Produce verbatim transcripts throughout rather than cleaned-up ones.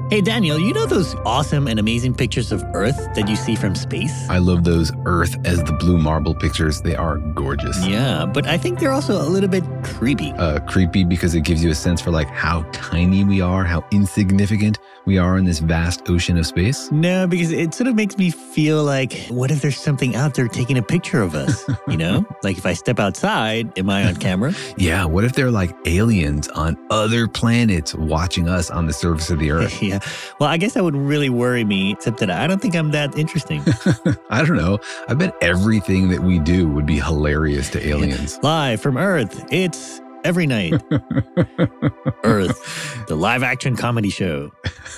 Hey, Daniel, you know those awesome and amazing pictures of Earth that you see from space? I love those Earth as the blue marble pictures. They are gorgeous. Yeah, but I think they're also a little bit creepy. Uh, creepy because it gives you a sense for like how tiny we are, how insignificant we are in this vast ocean of space. No, because it sort of makes me feel like, what if there's something out there taking a picture of us? You know, like if I step outside, am I on camera? Yeah, what if they're like aliens on other planets watching us on the surface of the Earth? Yeah. Well, I guess that would really worry me, except that I don't think I'm that interesting. I don't know. I bet everything that we do would be hilarious to aliens. Live from Earth, it's Every Night. Earth, the live action comedy show.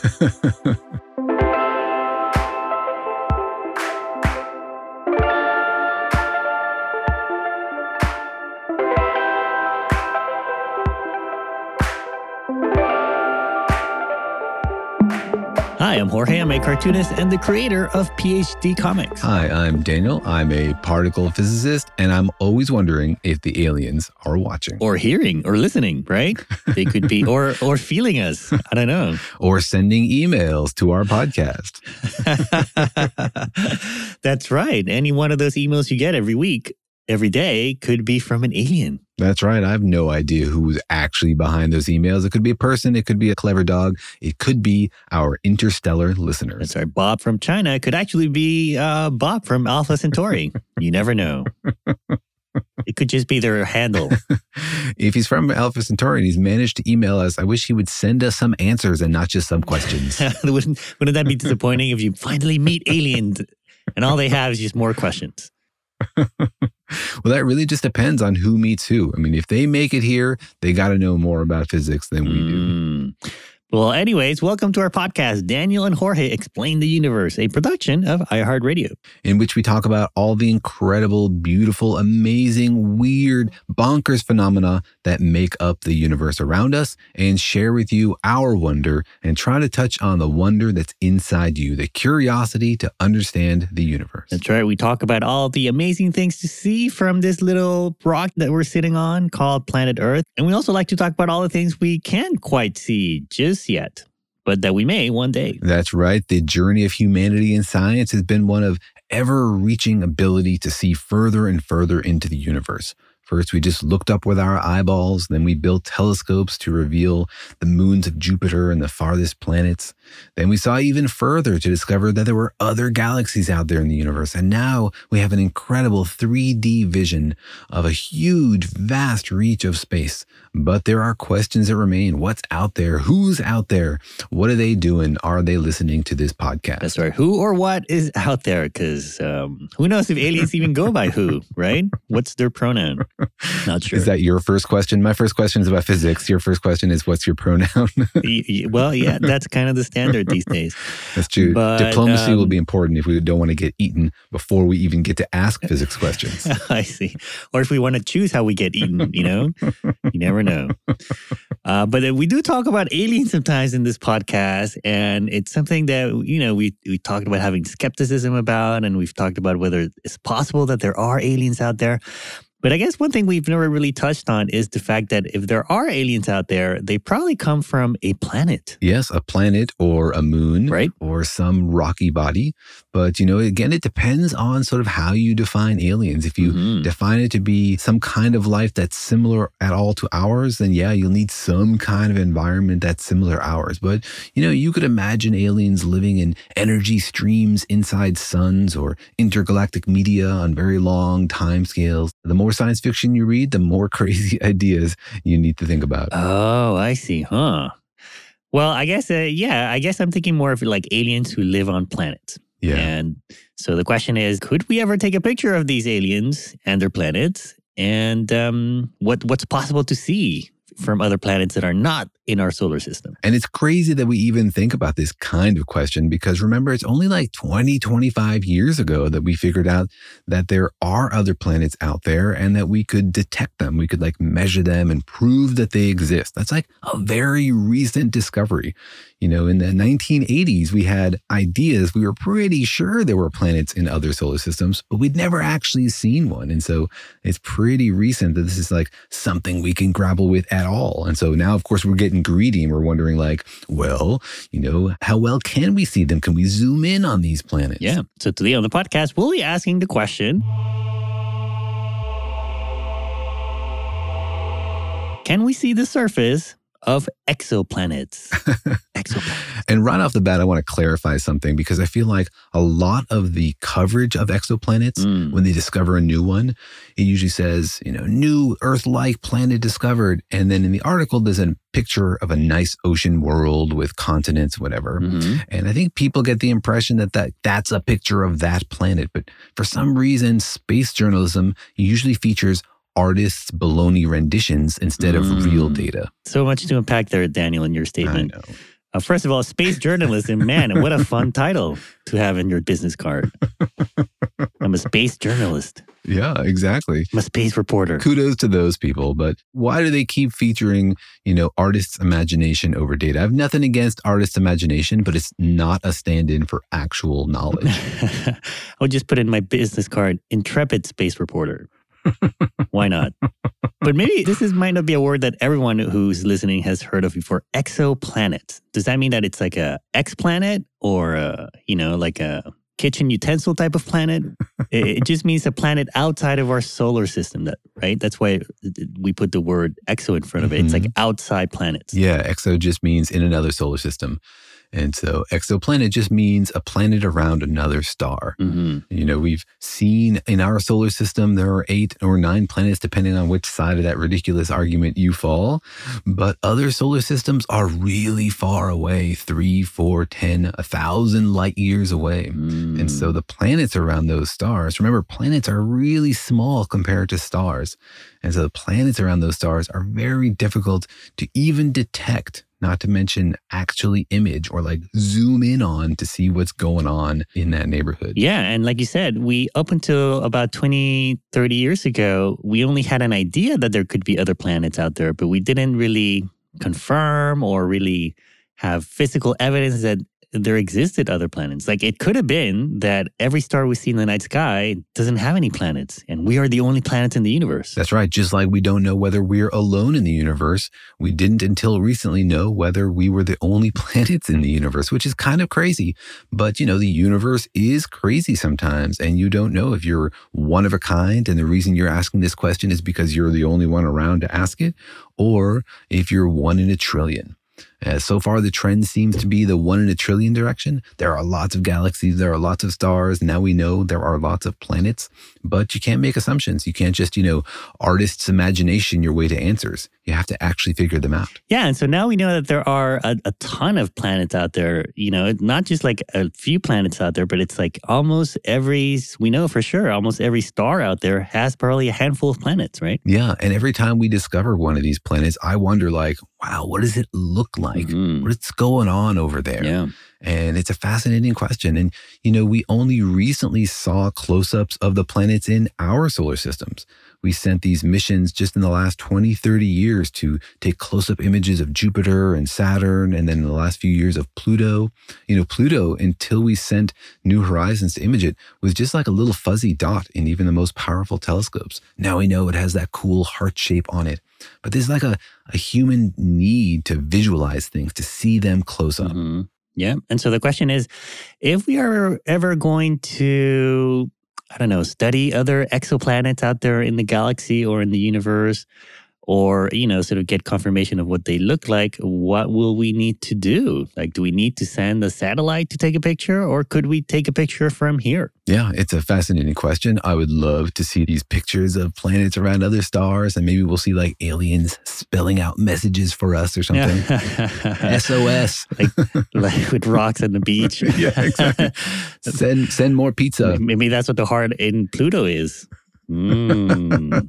Hi, I'm Jorge. I'm a cartoonist and the creator of P H D Comics. Hi, I'm Daniel. I'm a particle physicist, and I'm always wondering if the aliens are watching. Or hearing or listening, right? They could be, or or feeling us. I don't know. Or sending emails to our podcast. That's right. Any one of those emails you get every week, every day, could be from an alien. That's right. I have no idea who's actually behind those emails. It could be a person. It could be a clever dog. It could be our interstellar listeners. That's right. Bob from China could actually be uh, Bob from Alpha Centauri. You never know. It could just be their handle. If he's from Alpha Centauri and he's managed to email us, I wish he would send us some answers and not just some questions. wouldn't, wouldn't that be disappointing if you finally meet aliens and all they have is just more questions? Well, that really just depends on who meets who. I mean, if they make it here, they got to know more about physics than we do. Mm. Well, anyways, welcome to our podcast, Daniel and Jorge Explain the Universe, a production of iHeartRadio. In which we talk about all the incredible, beautiful, amazing, weird, bonkers phenomena that make up the universe around us and share with you our wonder and try to touch on the wonder that's inside you, the curiosity to understand the universe. That's right. We talk about all the amazing things to see from this little rock that we're sitting on called planet Earth. And we also like to talk about all the things we can't quite see just yet, but that we may one day. That's right. The journey of humanity in science has been one of ever-reaching ability to see further and further into the universe. First, we just looked up with our eyeballs. Then we built telescopes to reveal the moons of Jupiter and the farthest planets. Then we saw even further to discover that there were other galaxies out there in the universe. And now we have an incredible three D vision of a huge, vast reach of space. But there are questions that remain. What's out there? Who's out there? What are they doing? Are they listening to this podcast? That's right. Who or what is out there? Because um, who knows if aliens even go by who, right? What's their pronoun? Not sure. Is that your first question? My first question is about physics. Your first question is, what's your pronoun? Well, yeah, that's kind of the standard these days. That's true. But, Diplomacy um, will be important if we don't want to get eaten before we even get to ask physics questions. I see. Or if we want to choose how we get eaten, you know? You never know. Uh, but we do talk about aliens sometimes in this podcast, and it's something that, you know, we, we talked about having skepticism about, and we've talked about whether it's possible that there are aliens out there. But I guess one thing we've never really touched on is the fact that if there are aliens out there, they probably come from a planet. Yes, a planet or a moon, right? Or some rocky body. But, you know, again, it depends on sort of how you define aliens. If you mm-hmm. define it to be some kind of life that's similar at all to ours, then yeah, you'll need some kind of environment that's similar to ours. But, you know, you could imagine aliens living in energy streams inside suns or intergalactic media on very long time scales. The more science fiction you read, the more crazy ideas you need to think about. Oh, I see. Huh. Well, I guess, uh, yeah, I guess I'm thinking more of like aliens who live on planets. Yeah. And so the question is, could we ever take a picture of these aliens and their planets? And um, what what's possible to see from other planets that are not in our solar system? And it's crazy that we even think about this kind of question because remember, it's only like twenty, twenty-five years ago that we figured out that there are other planets out there and that we could detect them. We could like measure them and prove that they exist. That's like a very recent discovery. You know, in the nineteen eighties, we had ideas. We were pretty sure there were planets in other solar systems, but we'd never actually seen one. And so it's pretty recent that this is like something we can grapple with at all. And so now, of course, we're getting greedy and we're wondering like, well, you know, how well can we see them? Can we zoom in on these planets? Yeah. So today on the podcast, we'll be asking the question, can we see the surface of exoplanets? Exoplanets. And right off the bat, I want to clarify something because I feel like a lot of the coverage of exoplanets, mm. when they discover a new one, it usually says, you know, new Earth-like planet discovered. And then in the article, there's a picture of a nice ocean world with continents, whatever. Mm-hmm. And I think people get the impression that, that that's a picture of that planet. But for some reason, space journalism usually features artists' baloney renditions instead of mm. real data. So much to unpack there, Daniel, in your statement. I know. Uh, first of all, space journalism, man, what a fun title to have in your business card. I'm a space journalist. Yeah, exactly. I'm a space reporter. Kudos to those people. But why do they keep featuring, you know, artists' imagination over data? I have nothing against artists' imagination, but it's not a stand-in for actual knowledge. I'll just put in my business card, intrepid space reporter. Why not? But maybe this is might not be a word that everyone who's listening has heard of before. Exoplanet. Does that mean that it's like a explanet or a, you know, like a kitchen utensil type of planet? it, it just means a planet outside of our solar system, that right? That's why we put the word exo in front of it. Mm-hmm. It's like outside planets. Yeah, exo just means in another solar system. And so exoplanet just means a planet around another star. Mm-hmm. You know, we've seen in our solar system, there are eight or nine planets, depending on which side of that ridiculous argument you fall. But other solar systems are really far away, three, four, ten, a thousand light years away. Mm. And so the planets around those stars, remember, planets are really small compared to stars. And so the planets around those stars are very difficult to even detect, not to mention actually image or like zoom in on to see what's going on in that neighborhood. Yeah. And like you said, we up until about twenty, thirty years ago, we only had an idea that there could be other planets out there, but we didn't really confirm or really have physical evidence that there existed other planets. Like it could have been that every star we see in the night sky doesn't have any planets, and we are the only planets in the universe. That's right. Just like we don't know whether we're alone in the universe, we didn't until recently know whether we were the only planets in the universe, which is kind of crazy. But, you know, the universe is crazy sometimes, and you don't know if you're one of a kind, and the reason you're asking this question is because you're the only one around to ask it, or if you're one in a trillion. Uh, so far, the trend seems to be the one in a trillion direction. There are lots of galaxies. There are lots of stars. Now we know there are lots of planets, but you can't make assumptions. You can't just, you know, artist's imagination your way to answers. You have to actually figure them out. Yeah. And so now we know that there are a, a ton of planets out there, you know, not just like a few planets out there, but it's like almost every, we know for sure, almost every star out there has probably a handful of planets, right? Yeah. And every time we discover one of these planets, I wonder like, wow, what does it look like? Mm-hmm. What's going on over there? Yeah. And it's a fascinating question. And, you know, we only recently saw close-ups of the planets in our solar systems. We sent these missions just in the last twenty, thirty years to take close-up images of Jupiter and Saturn, and then in the last few years of Pluto. You know, Pluto, until we sent New Horizons to image it, was just like a little fuzzy dot in even the most powerful telescopes. Now we know it has that cool heart shape on it. But there's like a, a human need to visualize things, to see them close up. Mm-hmm. Yeah. And so the question is, if we are ever going to, I don't know, study other exoplanets out there in the galaxy or in the universe, or, you know, sort of get confirmation of what they look like, what will we need to do? Like, do we need to send a satellite to take a picture, or could we take a picture from here? Yeah, it's a fascinating question. I would love to see these pictures of planets around other stars, and maybe we'll see like aliens spelling out messages for us or something. S O S. Like, like with rocks on the beach. Yeah, exactly. Send, send more pizza. Maybe that's what the heart in Pluto is. Mm.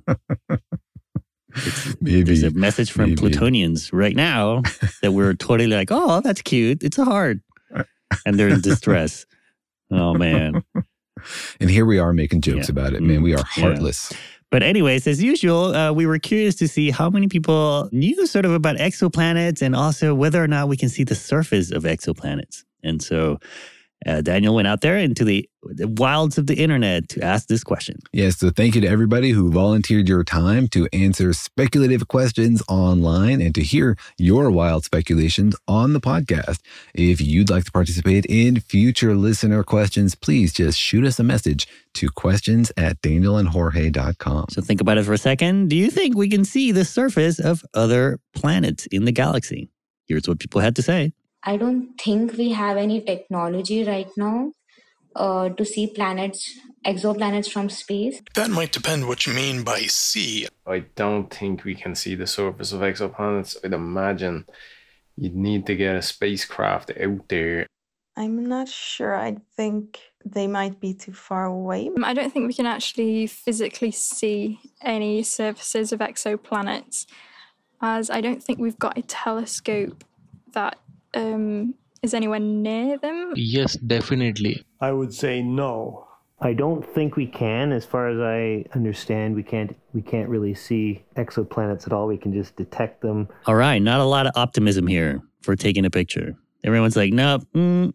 Maybe there's a message from maybe. Plutonians right now that we're totally like, oh, that's cute. It's a heart. And they're in distress. Oh, man. And here we are making jokes yeah. about it, man. We are heartless. Yeah. But anyways, as usual, uh, we were curious to see how many people knew sort of about exoplanets and also whether or not we can see the surface of exoplanets. And so uh, Daniel went out there into the, the wilds of the internet to ask this question. Yes, so thank you to everybody who volunteered your time to answer speculative questions online and to hear your wild speculations on the podcast. If you'd like to participate in future listener questions, please just shoot us a message to questions at daniel and jorge dot com. So think about it for a second. Do you think we can see the surface of other planets in the galaxy? Here's what people had to say. I don't think we have any technology right now uh, to see planets, exoplanets from space. That might depend what you mean by see. I don't think we can see the surface of exoplanets. I'd imagine you'd need to get a spacecraft out there. I'm not sure. I think they might be too far away. I don't think we can actually physically see any surfaces of exoplanets, as I don't think we've got a telescope that um, is anywhere near them. Yes, definitely. I would say no. I don't think we can. As far as I understand, we can't we can't really see exoplanets at all. We can just detect them. All right, not a lot of optimism here for taking a picture. Everyone's like, nope. Mm,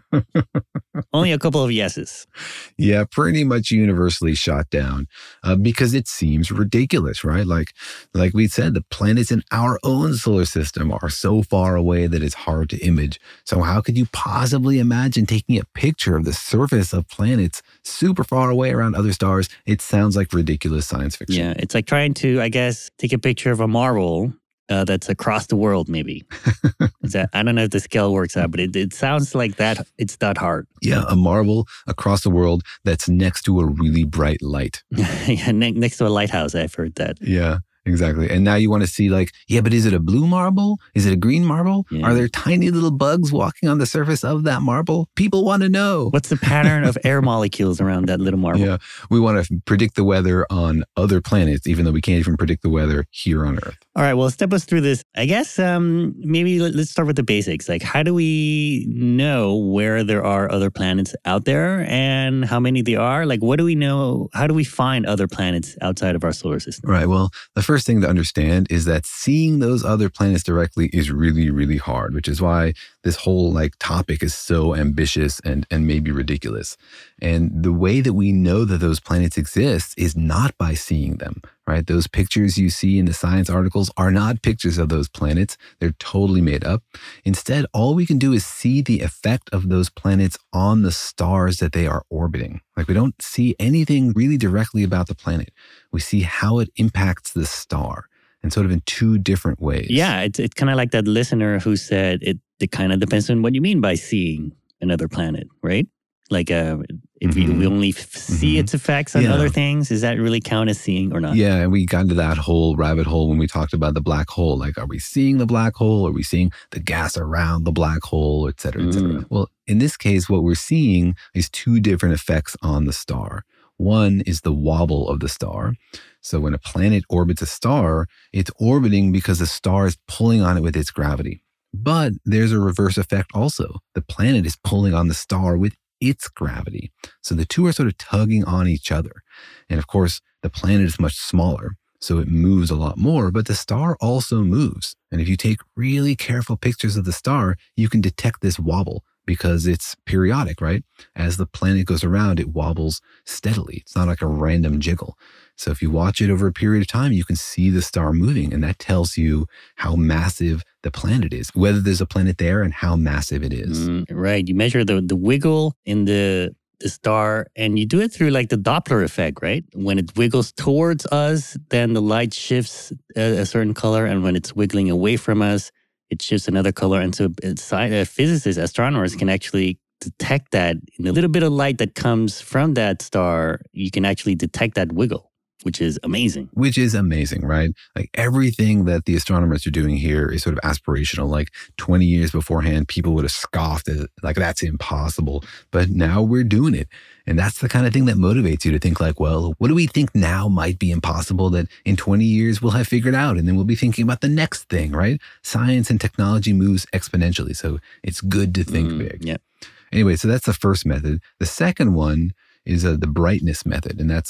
mm. Only a couple of yeses. Yeah, pretty much universally shot down uh, because it seems ridiculous, right? Like, like we said, the planets in our own solar system are so far away that it's hard to image. So how could you possibly imagine taking a picture of the surface of planets super far away around other stars? It sounds like ridiculous science fiction. Yeah, it's like trying to, I guess, take a picture of a marble Uh, that's across the world, maybe. Is that, I don't know if the scale works out, but it, it sounds like that. It's that hard. Yeah, a marble across the world that's next to a really bright light. yeah, ne- next to a lighthouse, I've heard that. Yeah, exactly. And now you want to see like, yeah, but is it a blue marble? Is it a green marble? Yeah. Are there tiny little bugs walking on the surface of that marble? People want to know. What's the pattern of air molecules around that little marble? Yeah, we want to predict the weather on other planets, even though we can't even predict the weather here on Earth. All right, well, step us through this. I guess um, maybe let's start with the basics. Like, how do we know where there are other planets out there and how many there are? Like, what do we know? How do we find other planets outside of our solar system? Right. Well, the first thing to understand is that seeing those other planets directly is really, really hard, which is why this whole like topic is so ambitious and, and maybe ridiculous. And the way that we know that those planets exist is not by seeing them, right? Those pictures you see in the science articles are not pictures of those planets. They're totally made up. Instead, all we can do is see the effect of those planets on the stars that they are orbiting. Like, we don't see anything really directly about the planet. We see how it impacts the star, and sort of in two different ways. Yeah, it's it's kind of like that listener who said it, it kind of depends on what you mean by seeing another planet, right? Like, uh, if mm-hmm. we, we only f- see mm-hmm. its effects on yeah. other things, does that really count as seeing or not? Yeah, and we got into that whole rabbit hole when we talked about the black hole. Like, are we seeing the black hole? Are we seeing the gas around the black hole, et cetera, et cetera? Mm. Well, in this case, what we're seeing is two different effects on the star. One is the wobble of the star. So when a planet orbits a star, it's orbiting because the star is pulling on it with its gravity. But there's a reverse effect also. The planet is pulling on the star with its gravity. So the two are sort of tugging on each other. And of course, the planet is much smaller, so it moves a lot more, but the star also moves. And if you take really careful pictures of the star, you can detect this wobble because it's periodic, right? As the planet goes around, it wobbles steadily. It's not like a random jiggle. So if you watch it over a period of time, you can see the star moving, and that tells you how massive the planet is, whether there's a planet there and how massive it is. Mm, right. You measure the, the wiggle in the, the star, and you do it through like the Doppler effect, right? When it wiggles towards us, then the light shifts a, a certain color, and when it's wiggling away from us, it shifts another color. And so it's, uh, physicists, astronomers can actually detect that in a little bit of light that comes from that star. You can actually detect that wiggle, which is amazing. Which is amazing, right? Like, everything that the astronomers are doing here is sort of aspirational. Like twenty years beforehand, people would have scoffed at it, like, that's impossible. But now we're doing it. And that's the kind of thing that motivates you to think like, well, what do we think now might be impossible that in twenty years we'll have figured out? And then we'll be thinking about the next thing, right? Science and technology moves exponentially. So it's good to think mm, big. Yeah. Anyway, so that's the first method. The second one is uh, the brightness method. And that's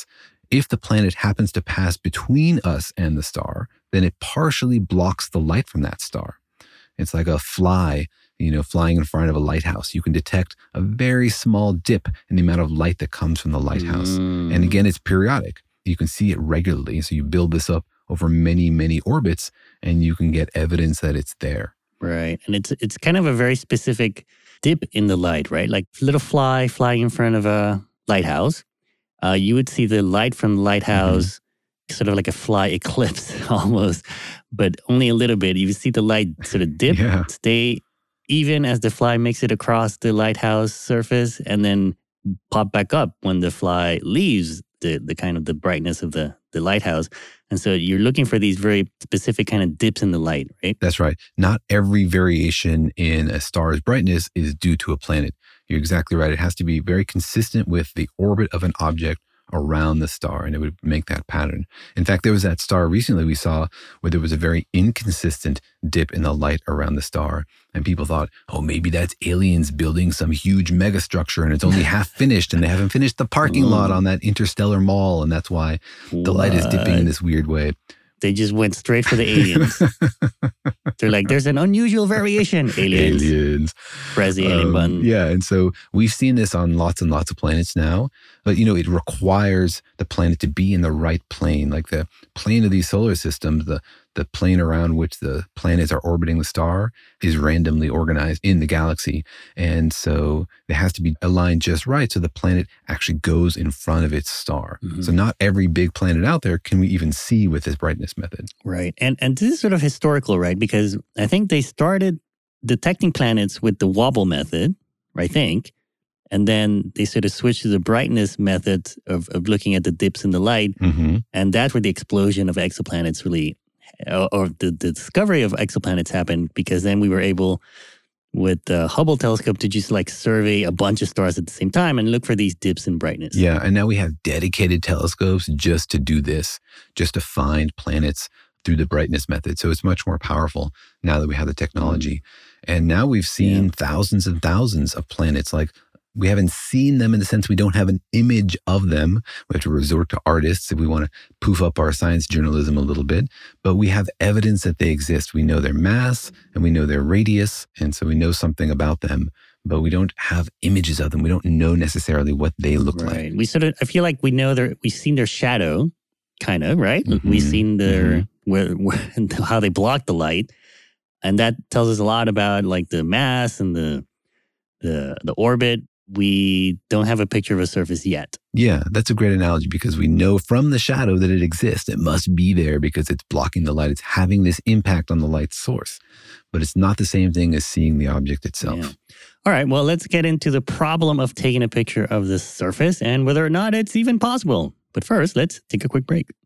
If the planet happens to pass between us and the star, then it partially blocks the light from that star. It's like a fly, you know, flying in front of a lighthouse. You can detect a very small dip in the amount of light that comes from the lighthouse. Mm. And again, it's periodic. You can see it regularly. So you build this up over many, many orbits, and you can get evidence that it's there. Right. And it's it's kind of a very specific dip in the light, right? Like a little fly flying in front of a lighthouse. Uh, you would see the light from the lighthouse, mm-hmm. sort of like a fly eclipse almost, but only a little bit. You see the light sort of dip, yeah. stay even as the fly makes it across the lighthouse surface, and then pop back up when the fly leaves the, the kind of the brightness of the, the lighthouse. And so you're looking for these very specific kind of dips in the light, right? That's right. Not every variation in a star's brightness is due to a planet. You're exactly right. It has to be very consistent with the orbit of an object around the star, and it would make that pattern. In fact, there was that star recently we saw where there was a very inconsistent dip in the light around the star, and people thought, oh, maybe that's aliens building some huge megastructure and it's only half finished and they haven't finished the parking lot on that interstellar mall, and that's why the what? light is dipping in this weird way. They just went straight for the aliens. They're like, there's an unusual variation. Aliens. Aliens. Press the alien um, button. Yeah, and so we've seen this on lots and lots of planets now. But, you know, it requires the planet to be in the right plane. Like the plane of these solar systems, the, the plane around which the planets are orbiting the star is randomly organized in the galaxy. And so it has to be aligned just right so the planet actually goes in front of its star. Mm-hmm. So not every big planet out there can we even see with this brightness method. Right. And and this is sort of historical, right? Because I think they started detecting planets with the wobble method, I think. And then they sort of switched to the brightness method of, of looking at the dips in the light. Mm-hmm. And that's where the explosion of exoplanets really, or, or the, the discovery of exoplanets happened, because then we were able, with the Hubble telescope, to just like survey a bunch of stars at the same time and look for these dips in brightness. Yeah, and now we have dedicated telescopes just to do this, just to find planets through the brightness method. So it's much more powerful now that we have the technology. Mm-hmm. And now we've seen yeah. thousands and thousands of planets. Like, we haven't seen them in the sense we don't have an image of them. We have to resort to artists if we want to poof up our science journalism a little bit. But we have evidence that they exist. We know their mass and we know their radius. And so we know something about them, but we don't have images of them. We don't know necessarily what they look right. like. We sort of, I feel like we know their, we've seen their shadow, kind of, right? Mm-hmm. We've seen their, mm-hmm. where, where, how they block the light. And that tells us a lot about like the mass and the the the orbit. We don't have a picture of a surface yet. Yeah, that's a great analogy, because we know from the shadow that it exists. It must be there because it's blocking the light. It's having this impact on the light source. But it's not the same thing as seeing the object itself. Yeah. All right, well, let's get into the problem of taking a picture of the surface and whether or not it's even possible. But first, let's take a quick break.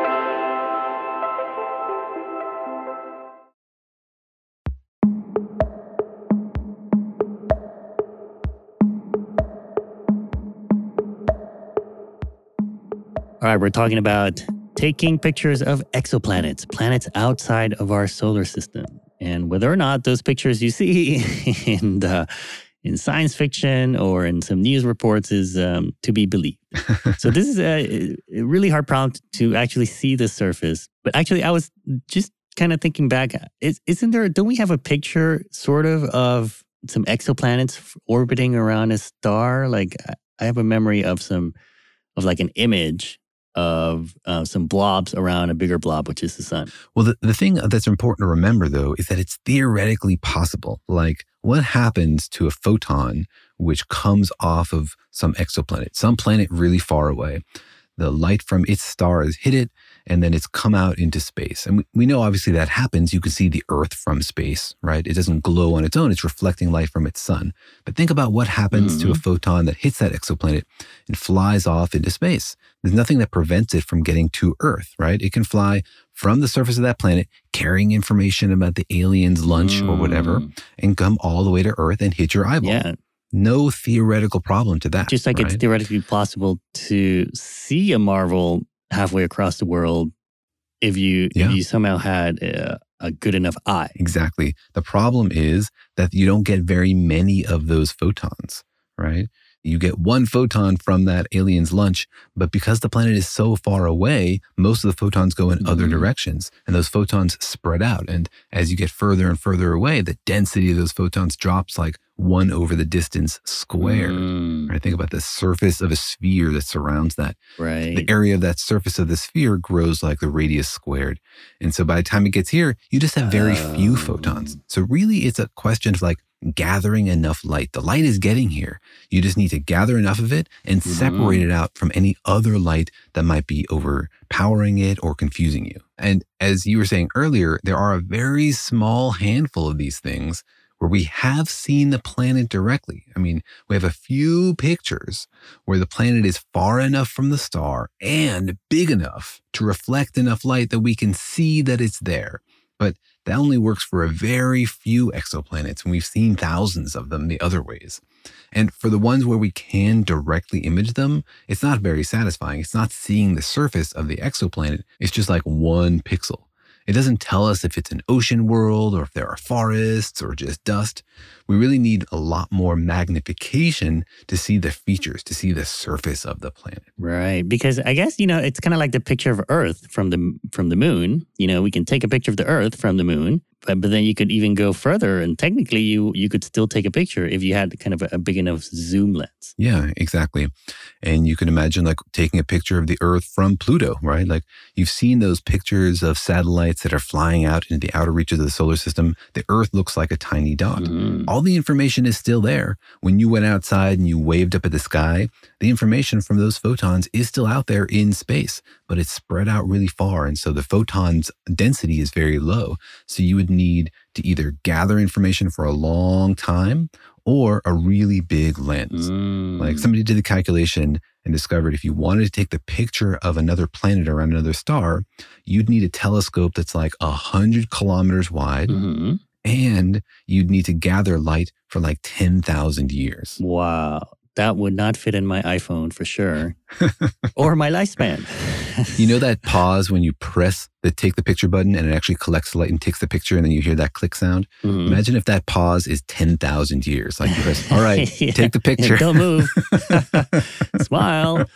All right, we're talking about taking pictures of exoplanets, planets outside of our solar system, and whether or not those pictures you see in the, in science fiction or in some news reports is um, to be believed. So this is a, a really hard problem to actually see the surface. But actually, I was just kind of thinking back, is, isn't there, don't we have a picture sort of of some exoplanets orbiting around a star? Like, I have a memory of some, of like an image of uh, some blobs around a bigger blob, which is the sun. Well, the, the thing that's important to remember, though, is that it's theoretically possible. Like, what happens to a photon which comes off of some exoplanet, some planet really far away? The light from its star has hit it, and then it's come out into space. And we, we know, obviously, that happens. You can see the Earth from space, right? It doesn't glow on its own. It's reflecting light from its sun. But think about what happens mm-hmm. to a photon that hits that exoplanet and flies off into space. There's nothing that prevents it from getting to Earth, right? It can fly from the surface of that planet, carrying information about the alien's lunch mm. or whatever, and come all the way to Earth and hit your eyeball. Yeah. No theoretical problem to that. Just like right? it's theoretically possible to see a marvel halfway across the world if you yeah. if you somehow had a, a good enough eye. Exactly. The problem is that you don't get very many of those photons, right? You get one photon from that alien's lunch, but because the planet is so far away, most of the photons go in mm-hmm. other directions, and those photons spread out. And as you get further and further away, the density of those photons drops like one over the distance squared. Mm. Right? Think about the surface of a sphere that surrounds that. Right. The area of that surface of the sphere grows like the radius squared. And so by the time it gets here, you just have very oh. few photons. So really, it's a question of like gathering enough light. The light is getting here. You just need to gather enough of it and mm-hmm. separate it out from any other light that might be overpowering it or confusing you. And as you were saying earlier, there are a very small handful of these things where we have seen the planet directly. I mean, we have a few pictures where the planet is far enough from the star and big enough to reflect enough light that we can see that it's there. But that only works for a very few exoplanets, and we've seen thousands of them the other ways. And for the ones where we can directly image them, it's not very satisfying. It's not seeing the surface of the exoplanet. It's just like one pixel. It doesn't tell us if it's an ocean world or if there are forests or just dust. We really need a lot more magnification to see the features, to see the surface of the planet. Right. Because I guess, you know, it's kind of like the picture of Earth from the from the moon. You know, we can take a picture of the Earth from the moon, but, but then you could even go further. And technically, you you could still take a picture if you had kind of a, a big enough zoom lens. Yeah, exactly. And you can imagine like taking a picture of the Earth from Pluto, right? Like you've seen those pictures of satellites that are flying out into the outer reaches of the solar system. The Earth looks like a tiny dot. Mm-hmm. All the information is still there. When you went outside and you waved up at the sky, the information from those photons is still out there in space, but it's spread out really far. And so the photons density is very low. So you would need to either gather information for a long time or a really big lens. Mm. Like somebody did the calculation and discovered if you wanted to take the picture of another planet around another star, you'd need a telescope that's like one hundred kilometers wide. Mm-hmm. And you'd need to gather light for like ten thousand years. Wow. That would not fit in my iPhone for sure. Or my lifespan. You know that pause when you press the take the picture button and it actually collects the light and takes the picture and then you hear that click sound? Mm-hmm. Imagine if that pause is ten thousand years. Like you press, all right, yeah. take the picture. Don't move. Smile.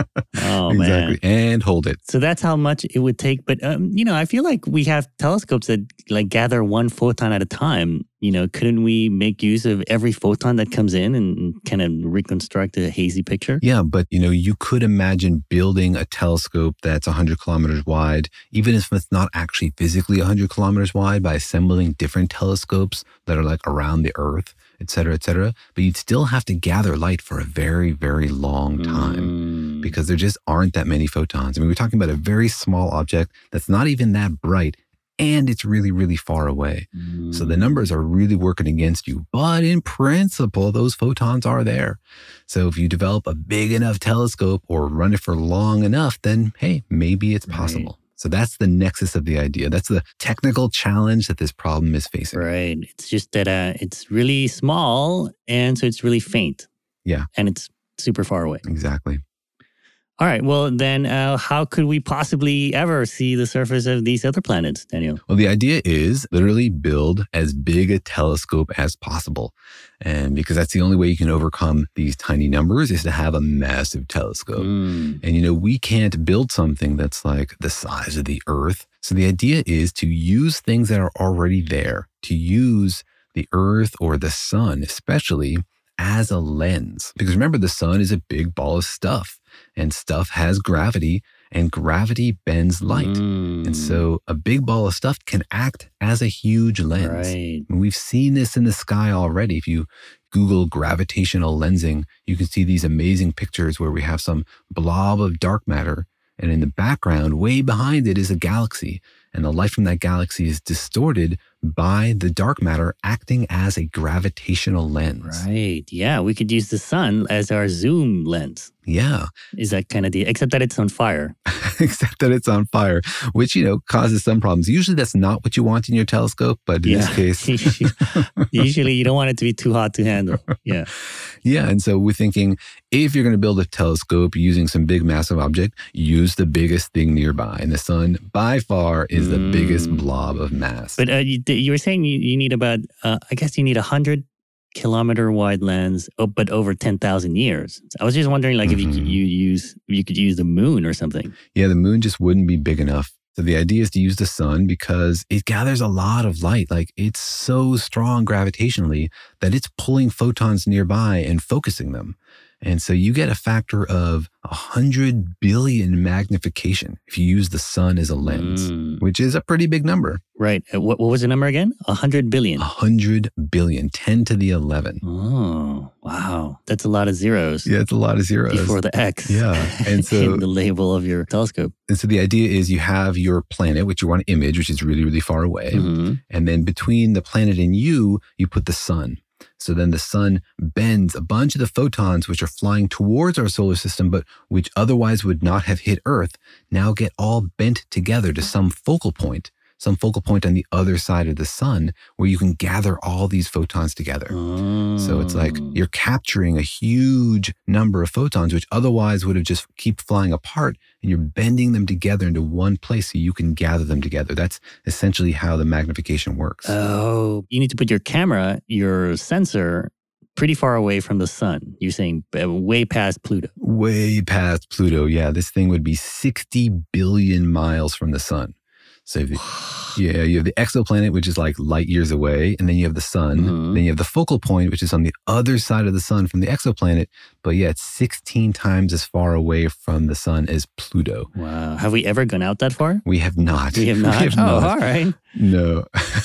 Oh, exactly. man. And hold it. So that's how much it would take. But, um, you know, I feel like we have telescopes that like gather one photon at a time. You know, couldn't we make use of every photon that comes in and kind of reconstruct a hazy picture? Yeah, but, you know, you could imagine building a telescope that's one hundred kilometers wide, even if it's not actually physically one hundred kilometers wide, by assembling different telescopes that are like around the Earth, et cetera, et cetera. But you'd still have to gather light for a very, very long time mm. because there just aren't that many photons. I mean, we're talking about a very small object that's not even that bright. And it's really, really far away. Mm. So the numbers are really working against you. But in principle, those photons are there. So if you develop a big enough telescope or run it for long enough, then hey, maybe it's possible. Right. So that's the nexus of the idea. That's the technical challenge that this problem is facing. Right. It's just that uh, it's really small, and so it's really faint. Yeah. And it's super far away. Exactly. All right. Well, then uh, how could we possibly ever see the surface of these other planets, Daniel? Well, the idea is literally build as big a telescope as possible. And because that's the only way you can overcome these tiny numbers is to have a massive telescope. Mm. And, you know, we can't build something that's like the size of the Earth. So the idea is to use things that are already there, to use the Earth or the sun, especially as a lens. Because remember, the sun is a big ball of stuff. And stuff has gravity, and gravity bends light. Mm. And so a big ball of stuff can act as a huge lens. Right. And we've seen this in the sky already. If you Google gravitational lensing, you can see these amazing pictures where we have some blob of dark matter, and in the background, way behind it, is a galaxy. And the light from that galaxy is distorted by the dark matter acting as a gravitational lens. Right. Yeah. We could use the sun as our zoom lens. Yeah. Is that kind of the, except that it's on fire. Except that it's on fire, which, you know, causes some problems. Usually that's not what you want in your telescope, but in yeah. this case. Usually you don't want it to be too hot to handle. Yeah. Yeah. And so we're thinking, if you're going to build a telescope using some big, massive object, use the biggest thing nearby. And the sun, by far, is the mm. biggest blob of mass. But uh, you, you were saying you, you need about, uh, I guess you need one hundred kilometer wide lens, oh, but over ten thousand years. I was just wondering, like, mm-hmm. if you, you use, if you could use the moon or something. Yeah, the moon just wouldn't be big enough. So the idea is to use the sun because it gathers a lot of light. Like it's so strong gravitationally that it's pulling photons nearby and focusing them. And so you get a factor of one hundred billion magnification if you use the sun as a lens, mm. which is a pretty big number. Right. What, what was the number again? one hundred billion. one hundred billion, ten to the eleven. Oh, wow. That's a lot of zeros. Yeah, it's a lot of zeros. Before the X. Yeah. And so in the label of your telescope. And so the idea is you have your planet, which you want to image, which is really, really far away. Mm-hmm. And then between the planet and you, you put the sun. So then the sun bends a bunch of the photons which are flying towards our solar system, but which otherwise would not have hit Earth, now get all bent together to some focal point, some focal point on the other side of the sun where you can gather all these photons together. Oh. So it's like you're capturing a huge number of photons, which otherwise would have just keep flying apart, and you're bending them together into one place so you can gather them together. That's essentially how the magnification works. Oh, you need to put your camera, your sensor, pretty far away from the sun. You're saying way past Pluto. Way past Pluto, yeah. This thing would be sixty billion miles from the sun. So the, yeah, you have the exoplanet, which is like light years away, and then you have the sun. Mm-hmm. Then you have the focal point, which is on the other side of the sun from the exoplanet. But yeah, it's sixteen times as far away from the sun as Pluto. Wow. Have we ever gone out that far? We have not. We have not? We have oh, not. All right. No.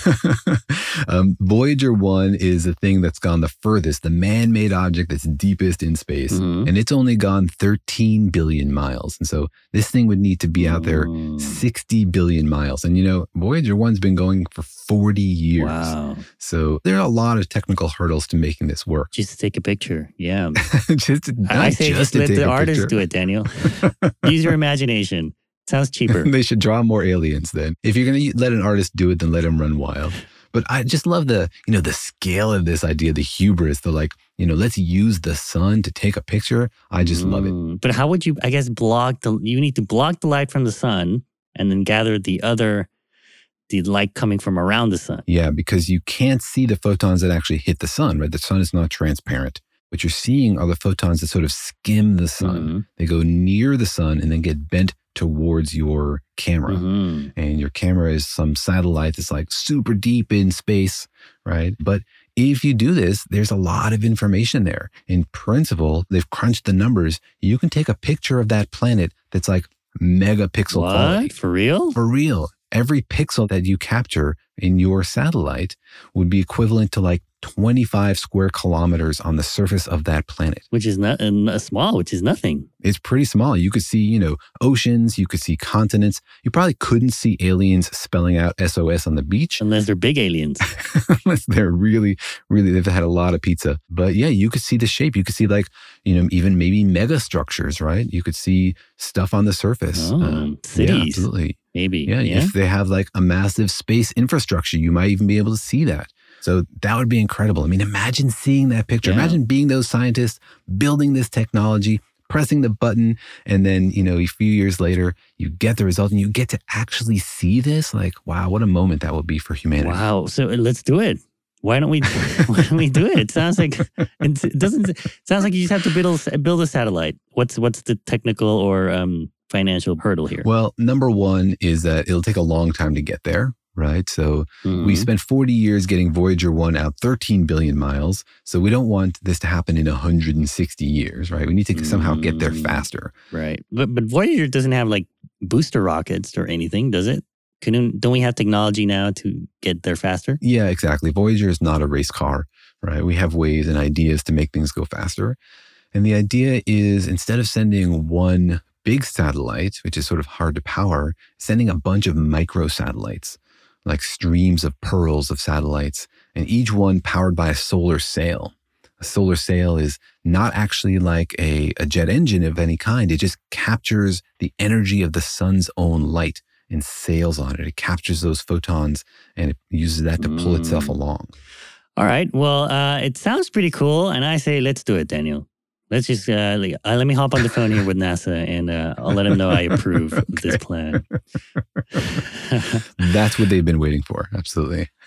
um, Voyager one is the thing that's gone the furthest, the man-made object that's deepest in space. Mm-hmm. And it's only gone thirteen billion miles. And so this thing would need to be out there mm. sixty billion miles. And you know, Voyager one's been going for forty years. Wow. So there are a lot of technical hurdles to making this work. Just to take a picture. Yeah. just to, I say just just let the artists do it, Daniel. Use your imagination. Sounds cheaper. They should draw more aliens then. If you're going to let an artist do it, then let him run wild. But I just love the, you know, the scale of this idea, the hubris, the like, you know, let's use the sun to take a picture. I just mm. love it. But how would you, I guess, block the, you need to block the light from the sun and then gather the other, the light coming from around the sun. Yeah, because you can't see the photons that actually hit the sun, right? The sun is not transparent. What you're seeing are the photons that sort of skim the sun. Mm-hmm. They go near the sun and then get bent towards your camera. Mm-hmm. And your camera is some satellite that's like super deep in space, right? But if you do this, there's a lot of information there. In principle, they've crunched the numbers. You can take a picture of that planet that's like megapixel what? quality. For real? For real. Every pixel that you capture in your satellite would be equivalent to like twenty-five square kilometers on the surface of that planet. Which is not uh, small, which is nothing. It's pretty small. You could see, you know, oceans, you could see continents. You probably couldn't see aliens spelling out S O S on the beach. Unless they're big aliens. Unless they're really, really, they've had a lot of pizza. But yeah, you could see the shape. You could see like, you know, even maybe mega structures, right? You could see stuff on the surface. Oh, um, cities. Yeah, absolutely. Maybe. Yeah, yeah. If they have like a massive space infrastructure, you might even be able to see that. So that would be incredible. I mean, imagine seeing that picture. Yeah. Imagine being those scientists, building this technology, pressing the button, and then, you know, a few years later, you get the result and you get to actually see this. Like, wow, what a moment that would be for humanity. Wow. So let's do it. Why don't we? Why don't we do it? It sounds like it doesn't. It sounds like you just have to build build a satellite. What's what's the technical or um, financial hurdle here? Well, number one is that it'll take a long time to get there. Right. So mm-hmm. we spent forty years getting Voyager one out thirteen billion miles. So we don't want this to happen in one hundred sixty years, right? We need to mm-hmm. somehow get there faster. Right. But but Voyager doesn't have like booster rockets or anything, does it? Couldn't, don't we have technology now to get there faster? Yeah, exactly. Voyager is not a race car, right? We have ways and ideas to make things go faster. And the idea is instead of sending one big satellite, which is sort of hard to power, sending a bunch of micro satellites, like streams of pearls of satellites, and each one powered by a solar sail. A solar sail is not actually like a, a jet engine of any kind. It just captures the energy of the sun's own light and sails on it. It captures those photons and it uses that to pull mm. itself along. All right. Well, uh, it sounds pretty cool. And I say, let's do it, Daniel. Let's just, uh, like, uh, let me hop on the phone here with NASA and uh, I'll let them know I approve this plan. That's what they've been waiting for. Absolutely.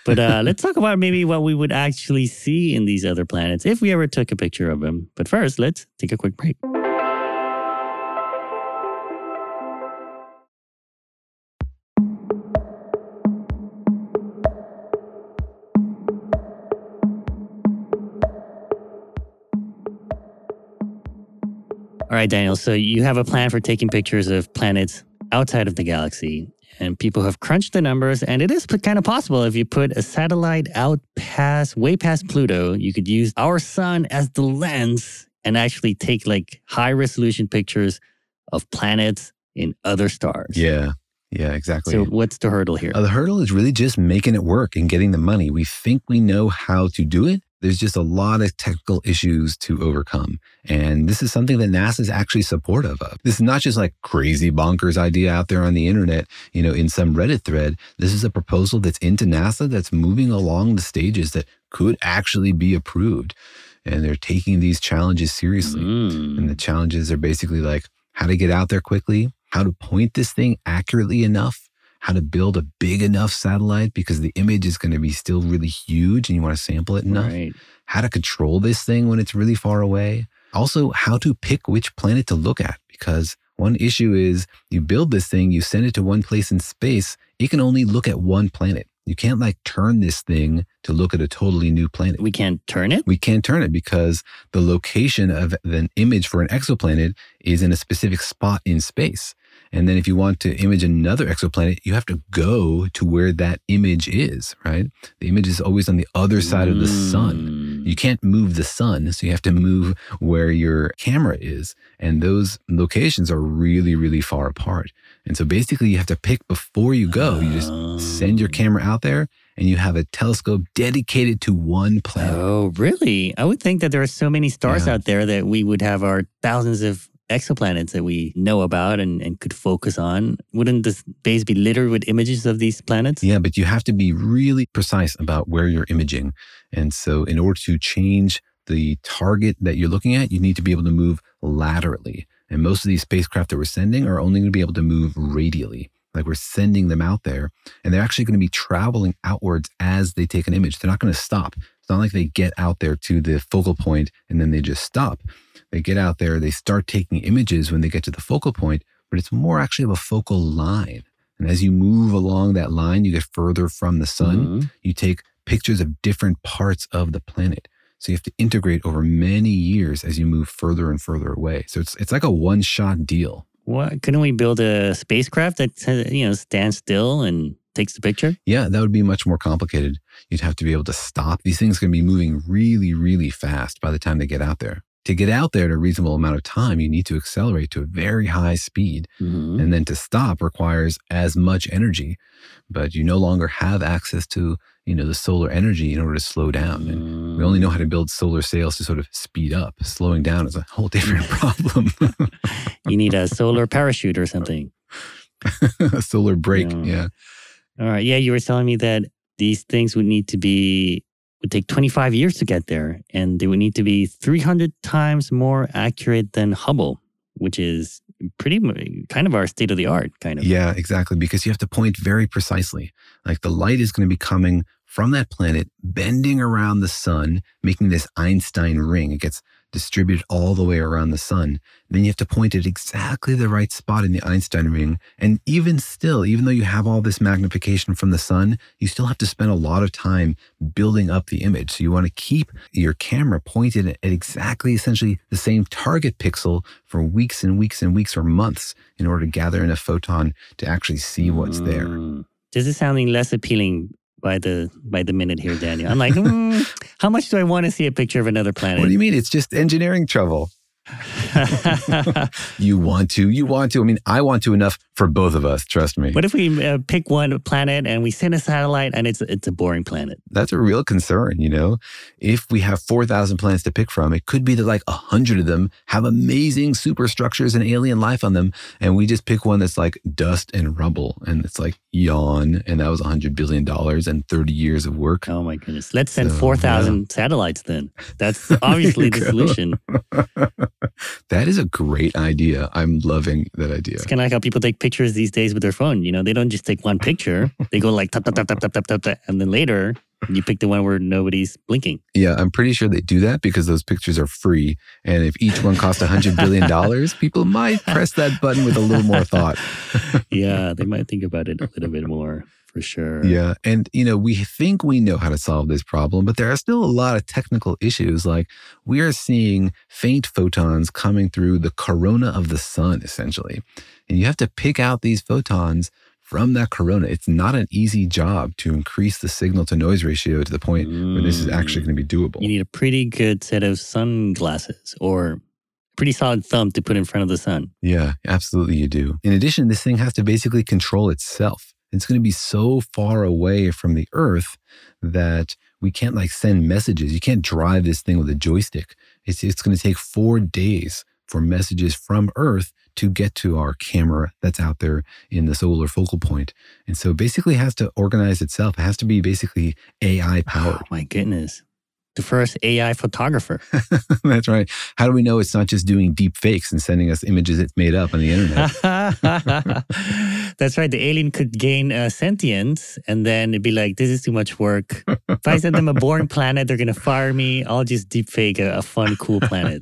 But uh, let's talk about maybe what we would actually see in these other planets if we ever took a picture of them. But first, let's take a quick break. All right, Daniel. So you have a plan for taking pictures of planets outside of the galaxy. And people have crunched the numbers, and it is kind of possible if you put a satellite out past, way past Pluto, you could use our sun as the lens and actually take like high resolution pictures of planets in other stars. Yeah, yeah, exactly. So what's the hurdle here? Uh, the hurdle is really just making it work and getting the money. We think we know how to do it. There's just a lot of technical issues to overcome. And this is something that NASA is actually supportive of. This is not just like crazy bonkers idea out there on the internet, you know, in some Reddit thread. This is a proposal that's into NASA that's moving along the stages that could actually be approved. And they're taking these challenges seriously. Mm. And the challenges are basically like how to get out there quickly, how to point this thing accurately enough, how to build a big enough satellite because the image is going to be still really huge and you want to sample it enough. Right. How to control this thing when it's really far away. Also, how to pick which planet to look at, because one issue is you build this thing, you send it to one place in space, it can only look at one planet. You can't like turn this thing to look at a totally new planet. We can't turn it? We can't turn it because the location of an image for an exoplanet is in a specific spot in space. And then if you want to image another exoplanet, you have to go to where that image is, right? The image is always on the other side of the sun. You can't move the sun, so you have to move where your camera is. And those locations are really, really far apart. And so basically you have to pick before you go. You just send your camera out there and you have a telescope dedicated to one planet. Oh, really? I would think that there are so many stars Yeah. out there that we would have our thousands of exoplanets that we know about and, and could focus on. Wouldn't the space be littered with images of these planets? Yeah, but you have to be really precise about where you're imaging. And so in order to change the target that you're looking at, you need to be able to move laterally. And most of these spacecraft that we're sending are only going to be able to move radially. Like we're sending them out there and they're actually going to be traveling outwards as they take an image. They're not going to stop. It's not like they get out there to the focal point and then they just stop. They get out there, they start taking images when they get to the focal point, but it's more actually of a focal line. And as you move along that line, you get further from the sun, Mm-hmm. you take pictures of different parts of the planet. So you have to integrate over many years as you move further and further away. So it's it's like a one-shot deal. What, couldn't we build a spacecraft that uh, you know stands still and takes the picture? Yeah, that would be much more complicated. You'd have to be able to stop. These things can be moving really, really fast by the time they get out there. To get out there at a reasonable amount of time, you need to accelerate to a very high speed. Mm-hmm. And then to stop requires as much energy, but you no longer have access to, you know, the solar energy in order to slow down. And we only know how to build solar sails to sort of speed up. Slowing down is a whole different problem. You need a solar parachute or something. A solar brake, Yeah. yeah. All right. Yeah, you were telling me that these things would need to be, would take twenty-five years to get there. And they would need to be three hundred times more accurate than Hubble, which is pretty mu- kind of our state of the art, kind of. Yeah, exactly. Because you have to point very precisely. Like the light is going to be coming from that planet, bending around the sun, making this Einstein ring. It gets distributed all the way around the sun. Then you have to point at exactly the right spot in the Einstein ring. And even still, even though you have all this magnification from the sun, you still have to spend a lot of time building up the image. So you want to keep your camera pointed at exactly essentially the same target pixel for weeks and weeks and weeks or months in order to gather enough photon to actually see what's there. Mm. This is sounding less appealing by the by the minute here, Daniel. I'm like, mm, how much do I want to see a picture of another planet? What do you mean? It's just engineering trouble. You want to, you want to. I mean, I want to enough for both of us, trust me. What if we uh, pick one planet and we send a satellite and it's it's a boring planet? That's a real concern, you know? If we have four thousand planets to pick from, it could be that like one hundred of them have amazing superstructures and alien life on them. And we just pick one that's like dust and rubble. And it's like yawn. And that was one hundred billion dollars and thirty years of work. Oh my goodness. Let's send So, four thousand satellites then. That's obviously the There you solution. That is a great idea. I'm loving that idea. It's kind of like how people take pictures these days with their phone. You know, they don't just take one picture. They go like tap, tap, tap, tap, tap, tap, tap, tap, and then later you pick the one where nobody's blinking. Yeah, I'm pretty sure they do that because those pictures are free. And if each one cost one hundred billion dollars, people might press that button with a little more thought. Yeah, they might think about it a little bit more. For sure. Yeah. And, you know, we think we know how to solve this problem, but there are still a lot of technical issues. Like we are seeing faint photons coming through the corona of the sun, essentially. And you have to pick out these photons from that corona. It's not an easy job to increase the signal to noise ratio to the point mm. where this is actually going to be doable. You need a pretty good set of sunglasses or pretty solid thumb to put in front of the sun. Yeah, absolutely you do. In addition, this thing has to basically control itself. It's going to be so far away from the Earth that we can't like send messages. You can't drive this thing with a joystick. It's, it's going to take four days for messages from Earth to get to our camera that's out there in the solar focal point. And so basically it has to organize itself. It has to be basically A I powered. Oh, my goodness. The first A I photographer. That's right. How do we know it's not just doing deep fakes and sending us images it's made up on the internet? That's right. The alien could gain uh, sentience and then it'd be like, this is too much work. If I send them a boring planet, they're going to fire me. I'll just deep fake a, a fun, cool planet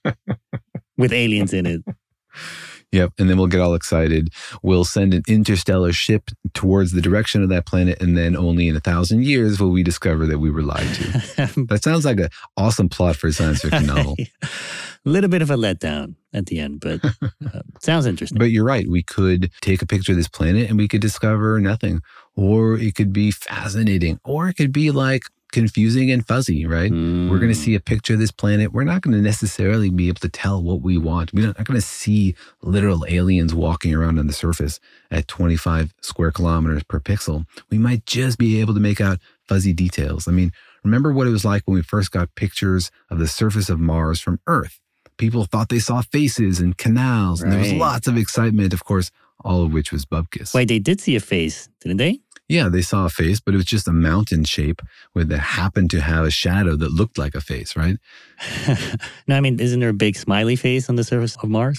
with aliens in it. Yep. And then we'll get all excited. We'll send an interstellar ship towards the direction of that planet. And then only in a thousand years will we discover that we were lied to. That sounds like an awesome plot for a science fiction novel. A little bit of a letdown at the end, but uh, sounds interesting. But you're right. We could take a picture of this planet and we could discover nothing. Or it could be fascinating. Or it could be like confusing and fuzzy, right? Mm. We're going to see a picture of this planet. We're not going to necessarily be able to tell what we want. We're not going to see literal aliens walking around on the surface at twenty-five square kilometers per pixel. We might just be able to make out fuzzy details. I mean, remember what it was like when we first got pictures of the surface of Mars from Earth? People thought they saw faces and canals, right. And there was lots of excitement, of course, all of which was bupkis. Wait, they did see a face, didn't they? Yeah, they saw a face, but it was just a mountain shape with that happened to have a shadow that looked like a face, right? No, I mean, isn't there a big smiley face on the surface of Mars?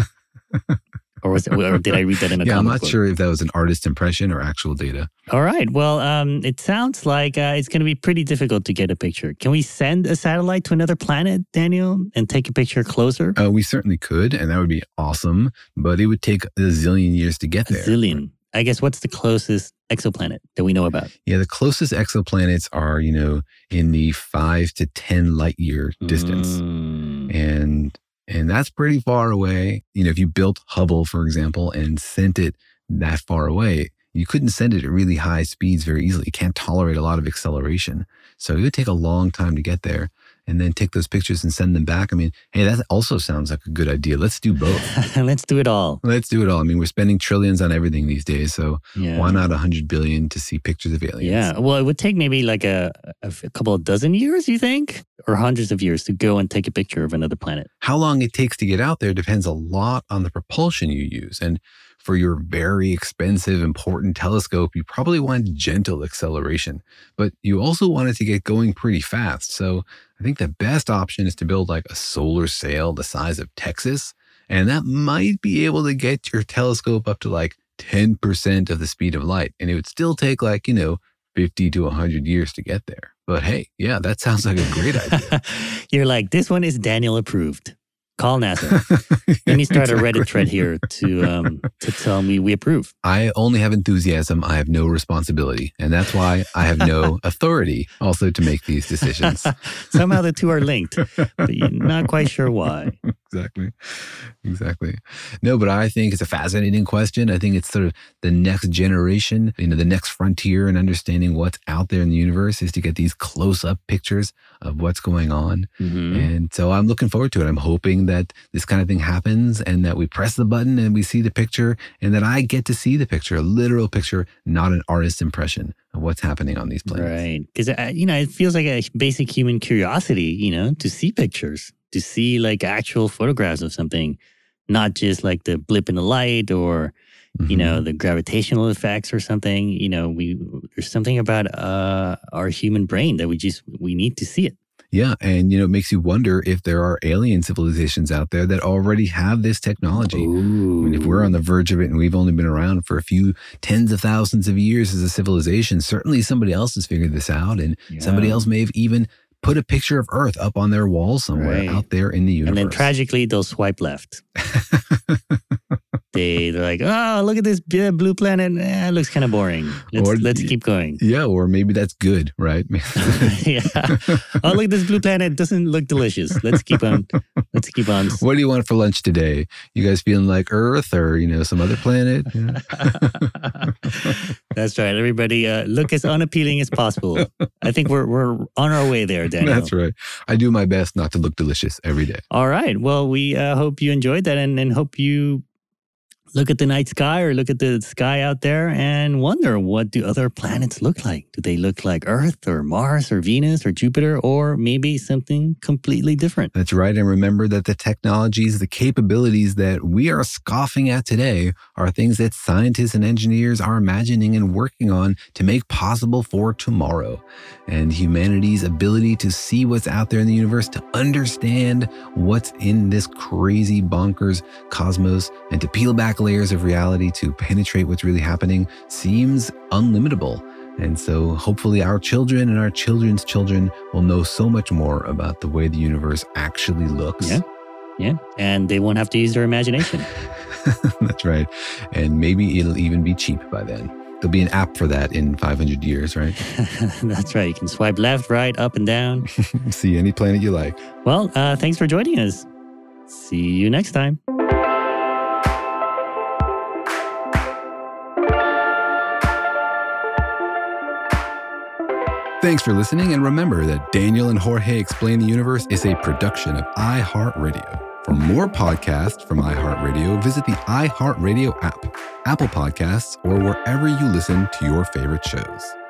Or, was it, or did I read that in a yeah, comic I'm not book? sure if that was an artist impression or actual data. All right. Well, um, it sounds like uh, it's going to be pretty difficult to get a picture. Can we send a satellite to another planet, Daniel, and take a picture closer? Uh, we certainly could, and that would be awesome, but it would take a zillion years to get there. A zillion. I guess what's the closest exoplanet that we know about? Yeah, the closest exoplanets are, you know, in the five to ten light year distance. Mm. And and that's pretty far away. You know, if you built Hubble, for example, and sent it that far away, you couldn't send it at really high speeds very easily. It can't tolerate a lot of acceleration. So it would take a long time to get there. And then take those pictures and send them back. I mean, hey, that also sounds like a good idea. Let's do both. Let's do it all. Let's do it all. I mean, we're spending trillions on everything these days. So yeah. Why not one hundred billion to see pictures of aliens? Yeah. Well, it would take maybe like a, a, a couple of dozen years, you think? Or hundreds of years to go and take a picture of another planet. How long it takes to get out there depends a lot on the propulsion you use. And for your very expensive, important telescope, you probably want gentle acceleration, but you also want it to get going pretty fast. So I think the best option is to build like a solar sail the size of Texas, and that might be able to get your telescope up to like ten percent of the speed of light. And it would still take like, you know, fifty to one hundred years to get there. But hey, yeah, that sounds like a great idea. You're like, this one is Daniel approved. Call NASA. Let me start exactly. a Reddit thread here to um, to tell me we approve. I only have enthusiasm. I have no responsibility. And that's why I have no authority also to make these decisions. Somehow the two are linked, but you're not quite sure why. Exactly. Exactly. No, but I think it's a fascinating question. I think it's sort of the next generation, you know, the next frontier in understanding what's out there in the universe is to get these close-up pictures of what's going on. Mm-hmm. And so I'm looking forward to it. I'm hoping that this kind of thing happens and that we press the button and we see the picture and that I get to see the picture, a literal picture, not an artist's impression of what's happening on these planets. Right. Because, uh, you know, it feels like a basic human curiosity, you know, to see pictures, to see like actual photographs of something, not just like the blip in the light or, mm-hmm. you know, the gravitational effects or something. You know, we there's something about uh, our human brain that we just, we need to see it. Yeah. And, you know, it makes you wonder if there are alien civilizations out there that already have this technology. Ooh. I mean, if we're on the verge of it and we've only been around for a few tens of thousands of years as a civilization, certainly somebody else has figured this out. And Yeah. somebody else may have even put a picture of Earth up on their wall somewhere Right. out there in the universe. And then tragically, they'll swipe left. they, they're like, oh, look at this b- blue planet. Eh, it looks kind of boring. Let's, Or- let's keep going. Yeah, or maybe that's good, right? yeah. Oh, look, this blue planet doesn't look delicious. Let's keep on. Let's keep on. What do you want for lunch today? You guys feeling like Earth or, you know, some other planet? Yeah. That's right. Everybody, uh, look as unappealing as possible. I think we're we're on our way there, Daniel. That's right. I do my best not to look delicious every day. All right. Well, we uh, hope you enjoyed that and, and hope you look at the night sky or look at the sky out there and wonder, what do other planets look like? Do they look like Earth or Mars or Venus or Jupiter or maybe something completely different? That's right. And remember that the technologies, the capabilities that we are scoffing at today are things that scientists and engineers are imagining and working on to make possible for tomorrow. And humanity's ability to see what's out there in the universe, to understand what's in this crazy bonkers cosmos, and to peel back layers of reality to penetrate what's really happening seems unlimitable. And so hopefully our children and our children's children will know so much more about the way the universe actually looks. Yeah. Yeah. And they won't have to use their imagination. That's right. And maybe it'll even be cheap by then. There'll be an app for that in five hundred years, right? That's right. You can swipe left, right, up, and down. See any planet you like. Well, uh, thanks for joining us. See you next time. Thanks for listening, and remember that Daniel and Jorge Explain the Universe is a production of iHeartRadio. For more podcasts from iHeartRadio, visit the iHeartRadio app, Apple Podcasts, or wherever you listen to your favorite shows.